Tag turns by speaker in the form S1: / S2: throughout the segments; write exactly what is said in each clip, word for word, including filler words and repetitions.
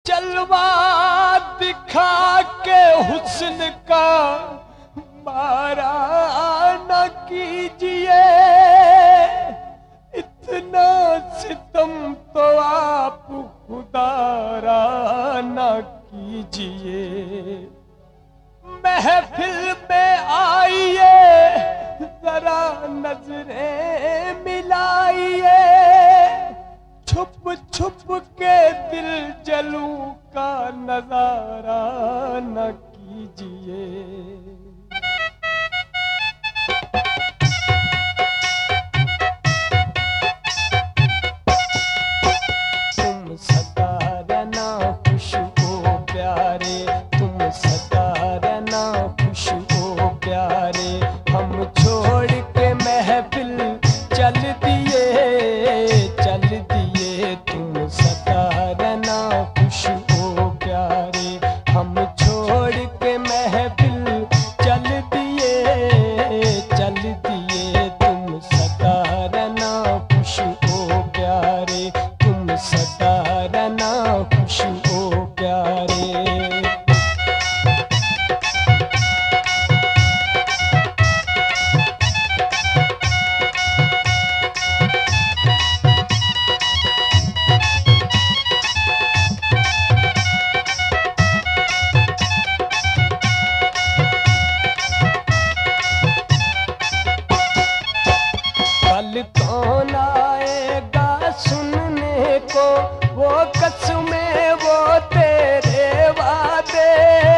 S1: जलवा दिखा के हुस्न का मारा न कीजिए, इतना सितम तो आप खुदारा न कीजिए। महफिल में आइए जरा नजरें मिलाइए, छुप छुप के दिल जलू का नजारा न कीजिए। तुम सदा रहना खुश हो प्यारे, तुम सदा रहना खुश हो प्यारे। हम छोड़ के महफिल चल दिए चल दिए, तुम सदा रहना खुश हो प्यारे। हम छोड़ के महफिल चल दिए चल दिए, तुम सदा रहना खुश हो प्यारे, तुम सदा रहना खुश हो प्यारे। कल कौन आएगा सुनने को वो कसमें वो तेरे वादे,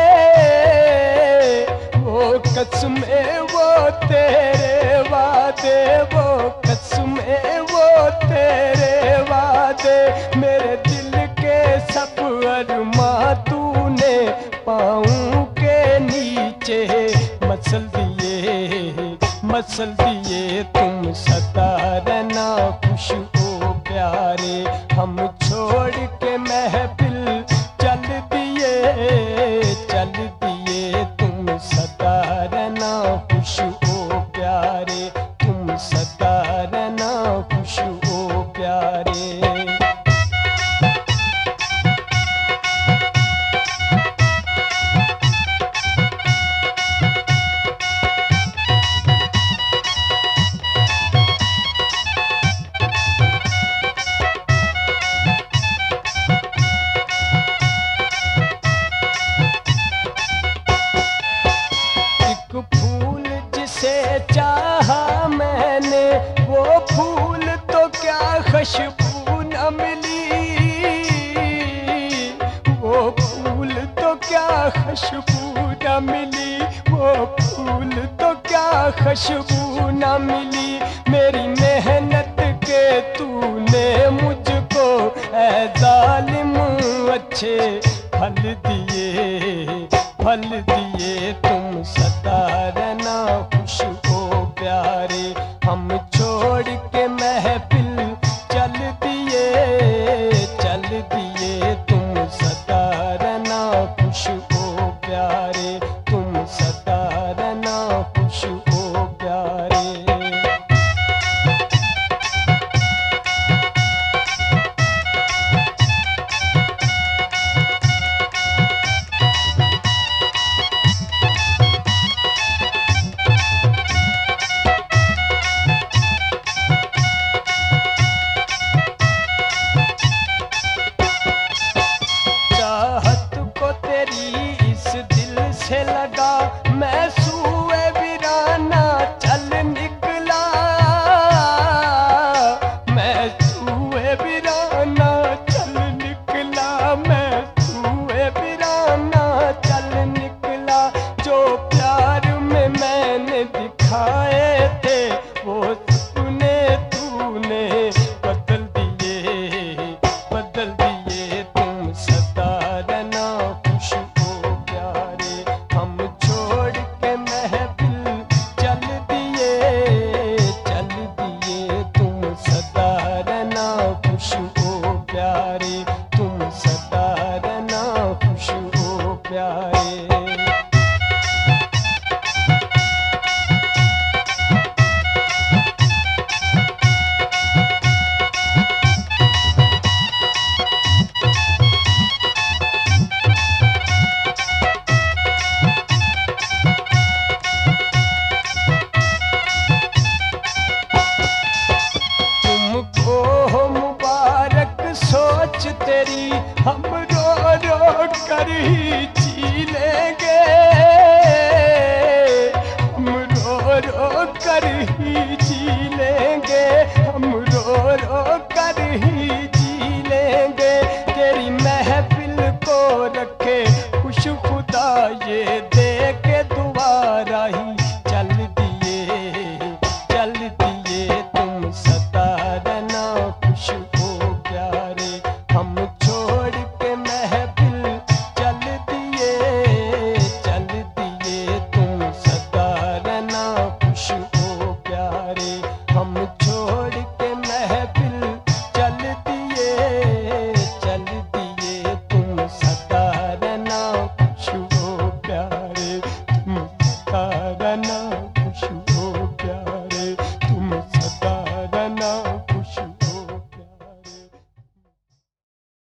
S1: वो कसमें वो तेरे वादे, वो कसमें वो तेरे वादे। मेरे दिल के सब अरमां तूने पाँव के नीचे मसल दिए मसल दिए। तुम सदा रहना खुश हो प्यारे, हम छोड़ के महफिल चल दिए चल दिए। तुम सदा रहना खुश हो प्यारे, तुम सदा रहना खुश हो प्यारे। फूल जिसे चाहा मैंने वो फूल तो क्या खुशबू न मिली, वो फूल तो क्या खुशबू न मिली, वो फूल तो क्या खुशबू न मिली। मेरी मेहनत के तूने मुझको ऐ जालिम अच्छे फल दिए फल दिए। तुम सदा रहना खुश हो प्यारे, हम छोड़ के महफिल चल दिए चल दिए। तुम सदा रहना खुश हो प्यारे, तुम सदा रहना खुश हो प्यारे। हम रो रो कर ही जी लेंगे।